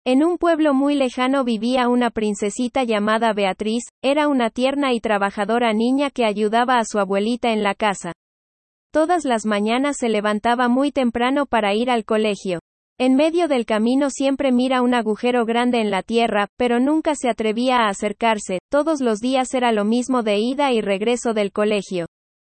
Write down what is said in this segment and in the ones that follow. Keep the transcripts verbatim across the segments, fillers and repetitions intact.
En un pueblo muy lejano vivía una princesita llamada Beatriz, era una tierna y trabajadora niña que ayudaba a su abuelita en la casa. Todas las mañanas se levantaba muy temprano para ir al colegio. En medio del camino siempre mira un agujero grande en la tierra, pero nunca se atrevía a acercarse, todos los días era lo mismo de ida y regreso del colegio.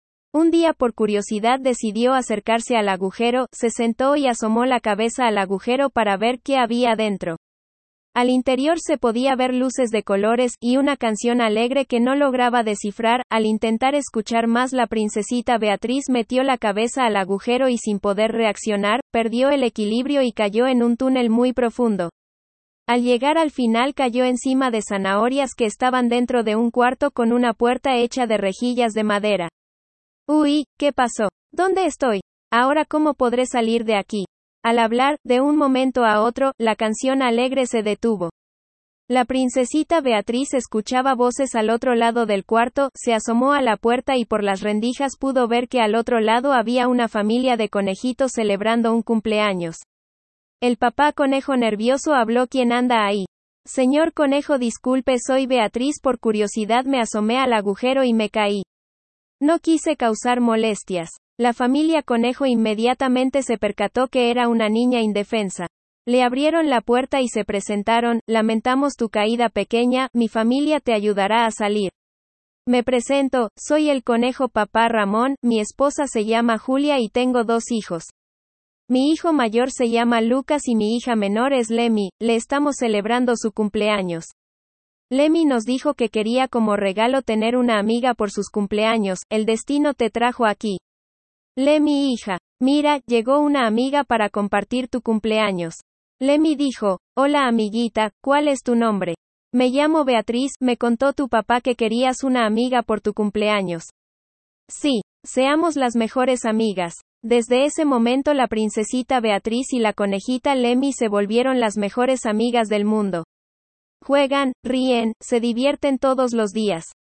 Un día por curiosidad decidió acercarse al agujero, se sentó y asomó la cabeza al agujero para ver qué había dentro. Al interior se podía ver luces de colores, y una canción alegre que no lograba descifrar. Al intentar escuchar más, la princesita Beatriz metió la cabeza al agujero y sin poder reaccionar, perdió el equilibrio y cayó en un túnel muy profundo. Al llegar al final cayó encima de zanahorias que estaban dentro de un cuarto con una puerta hecha de rejillas de madera. Uy, ¿qué pasó? ¿Dónde estoy? Ahora ¿cómo podré salir de aquí? Al hablar, de un momento a otro, la canción alegre se detuvo. La princesita Beatriz escuchaba voces al otro lado del cuarto, se asomó a la puerta y por las rendijas pudo ver que al otro lado había una familia de conejitos celebrando un cumpleaños. El papá conejo nervioso habló: ¿Quién anda ahí? Señor conejo, disculpe, soy Beatriz, por curiosidad me asomé al agujero y me caí. No quise causar molestias. La familia conejo inmediatamente se percató que era una niña indefensa. Le abrieron la puerta y se presentaron: lamentamos tu caída pequeña, mi familia te ayudará a salir. Me presento, soy el conejo papá Ramón, mi esposa se llama Julia y tengo dos hijos. Mi hijo mayor se llama Lucas y mi hija menor es Lemmy, le estamos celebrando su cumpleaños. Lemmy nos dijo que quería como regalo tener una amiga por sus cumpleaños, el destino te trajo aquí. Lemmy, hija, mira, llegó una amiga para compartir tu cumpleaños. Lemmy dijo: hola amiguita, ¿cuál es tu nombre? Me llamo Beatriz, me contó tu papá que querías una amiga por tu cumpleaños. Sí, seamos las mejores amigas. Desde ese momento la princesita Beatriz y la conejita Lemmy se volvieron las mejores amigas del mundo. Juegan, ríen, se divierten todos los días.